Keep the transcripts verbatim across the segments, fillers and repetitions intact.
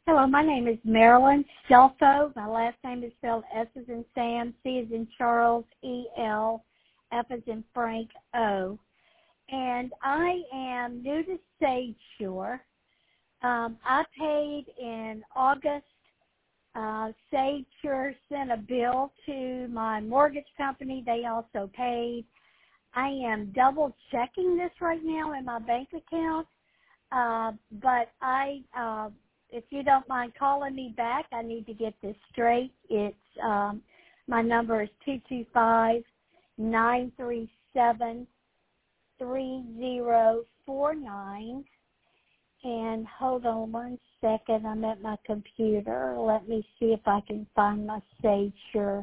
Hello, my name is Marilyn Stelfo. My last name is spelled S as in Sam, C as in Charles, E L, F as in Frank, O. And I am new to SageSure. Um, I paid in August. Uh, SageSure sent a bill to my mortgage company. They also paid. I am double checking this right now in my bank account, uh, but I, uh, if you don't mind calling me back, I need to get this straight. It's um, my number is two two five, nine three seven, three zero four nine. And hold on one second. I'm at my computer. Let me see if I can find my SageSure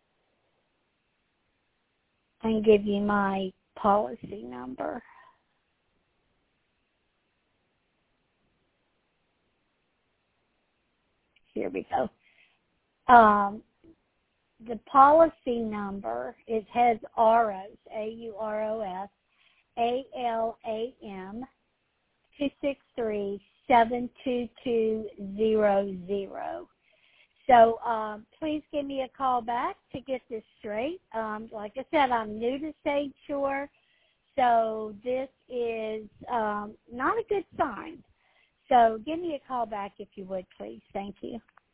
and give you my policy number. Here we go. Um, the policy number, it has A U R O S, A U R O S, A L A M, two six three, seven two two zero zero. So um, please give me a call back to get this straight. Um, like I said, I'm new to SageSure, so this is um, not a good sign. So give me a call back if you would, please. Thank you.